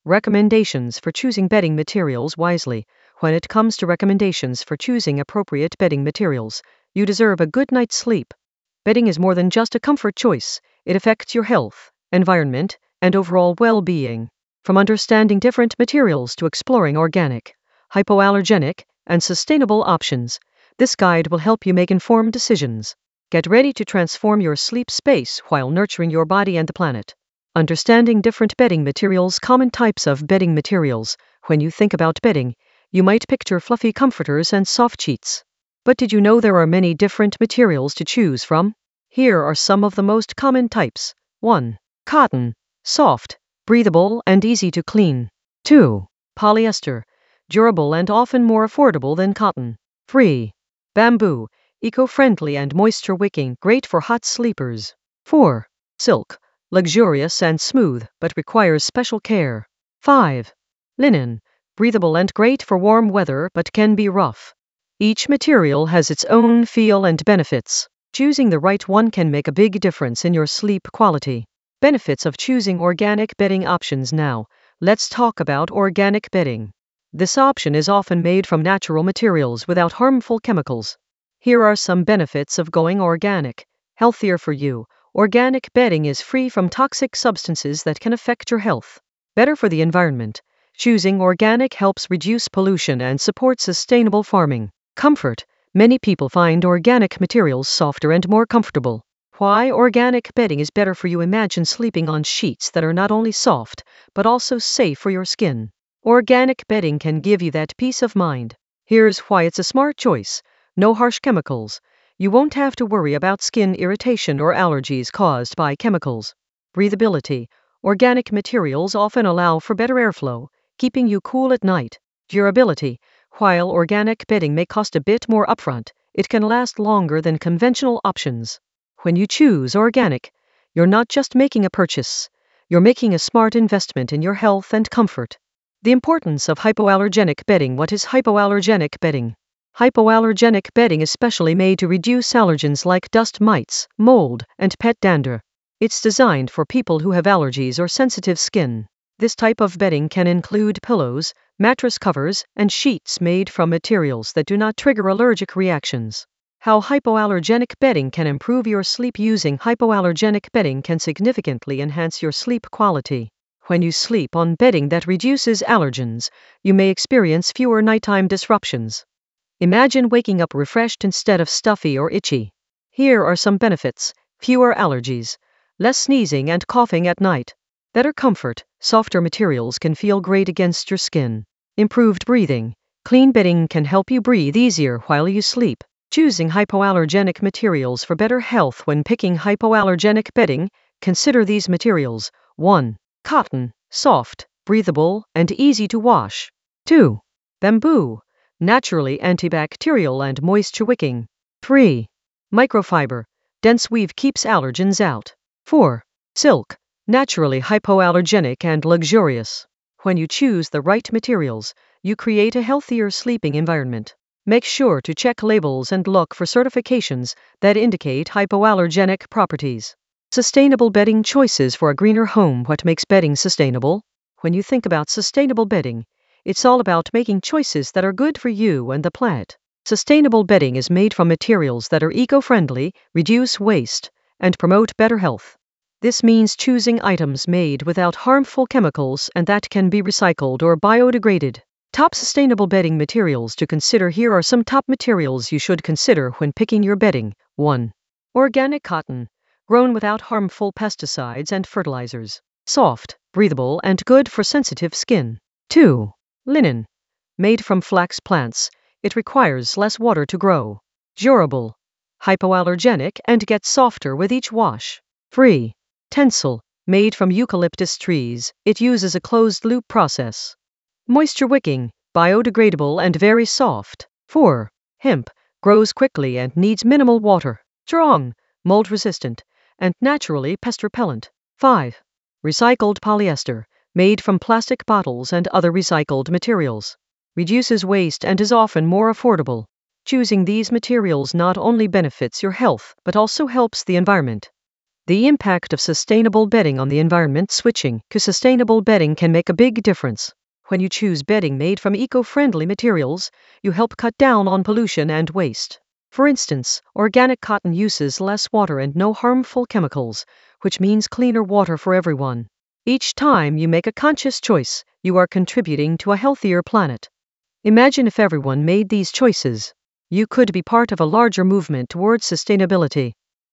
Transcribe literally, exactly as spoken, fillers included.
Recommendations for choosing bedding materials wisely. When it comes to recommendations for choosing appropriate bedding materials, you deserve a good night's sleep. Bedding is more than just a comfort choice, it affects your health, environment, and overall well being. From understanding different materials to exploring organic, hypoallergenic, and sustainable options, this guide will help you make informed decisions. Get ready to transform your sleep space while nurturing your body and the planet. Understanding different bedding materials. Common types of bedding materials. When you think about bedding, you might picture fluffy comforters and soft sheets. But did you know there are many different materials to choose from? Here are some of the most common types. one. Cotton. Soft, breathable, and easy to clean. two. Polyester. Durable and often more affordable than cotton. three. Bamboo. Eco-friendly and moisture-wicking, great for hot sleepers. four. Silk. Luxurious and smooth, but requires special care. five. Linen. Breathable and great for warm weather, but can be rough. Each material has its own feel and benefits. Choosing the right one can make a big difference in your sleep quality. Benefits of choosing organic bedding options. Now, let's talk about organic bedding. This option is often made from natural materials without harmful chemicals. Here are some benefits of going organic. Healthier for you. Organic bedding is free from toxic substances that can affect your health. Better for the environment. Choosing organic helps reduce pollution and support sustainable farming. Comfort. Many people find organic materials softer and more comfortable. Why organic bedding is better for you. Imagine sleeping on sheets that are not only soft, but also safe for your skin. Organic bedding can give you that peace of mind. Here's why it's a smart choice. No harsh chemicals. You won't have to worry about skin irritation or allergies caused by chemicals. Breathability. Organic materials often allow for better airflow, keeping you cool at night. Durability. While organic bedding may cost a bit more upfront, it can last longer than conventional options. When you choose organic, you're not just making a purchase, you're making a smart investment in your health and comfort. The importance of hypoallergenic bedding. What is hypoallergenic bedding? Hypoallergenic bedding is specially made to reduce allergens like dust mites, mold, and pet dander. It's designed for people who have allergies or sensitive skin. This type of bedding can include pillows, mattress covers, and sheets made from materials that do not trigger allergic reactions. How hypoallergenic bedding can improve your sleep. Using hypoallergenic bedding can significantly enhance your sleep quality. When you sleep on bedding that reduces allergens, you may experience fewer nighttime disruptions. Imagine waking up refreshed instead of stuffy or itchy. Here are some benefits. Fewer allergies. Less sneezing and coughing at night. Better comfort. Softer materials can feel great against your skin. Improved breathing. Clean bedding can help you breathe easier while you sleep. Choosing hypoallergenic materials for better health. When picking hypoallergenic bedding, consider these materials. one. Cotton. Soft, breathable, and easy to wash. two. Bamboo. Naturally antibacterial and moisture-wicking. three. Microfiber. Dense weave keeps allergens out. four. Silk. Naturally hypoallergenic and luxurious. When you choose the right materials, you create a healthier sleeping environment. Make sure to check labels and look for certifications that indicate hypoallergenic properties. Sustainable bedding choices for a greener home. What makes bedding sustainable? When you think about sustainable bedding, it's all about making choices that are good for you and the planet. Sustainable bedding is made from materials that are eco-friendly, reduce waste, and promote better health. This means choosing items made without harmful chemicals and that can be recycled or biodegraded. Top sustainable bedding materials to consider. Here are some top materials you should consider when picking your bedding. one. Organic cotton. Grown without harmful pesticides and fertilizers. Soft, breathable, and good for sensitive skin. two. Linen. Made from flax plants, it requires less water to grow. Durable. Hypoallergenic and gets softer with each wash. three. Tencel. Made from eucalyptus trees, it uses a closed-loop process. Moisture-wicking, biodegradable and very soft. four. Hemp. Grows quickly and needs minimal water. Strong, mold-resistant, and naturally pest-repellent. five. Recycled polyester. Made from plastic bottles and other recycled materials. Reduces waste and is often more affordable. Choosing these materials not only benefits your health but also helps the environment. The impact of sustainable bedding on the environment. Switching to sustainable bedding can make a big difference. When you choose bedding made from eco-friendly materials, you help cut down on pollution and waste. For instance, organic cotton uses less water and no harmful chemicals, which means cleaner water for everyone. Each time you make a conscious choice, you are contributing to a healthier planet. Imagine if everyone made these choices. You could be part of a larger movement towards sustainability.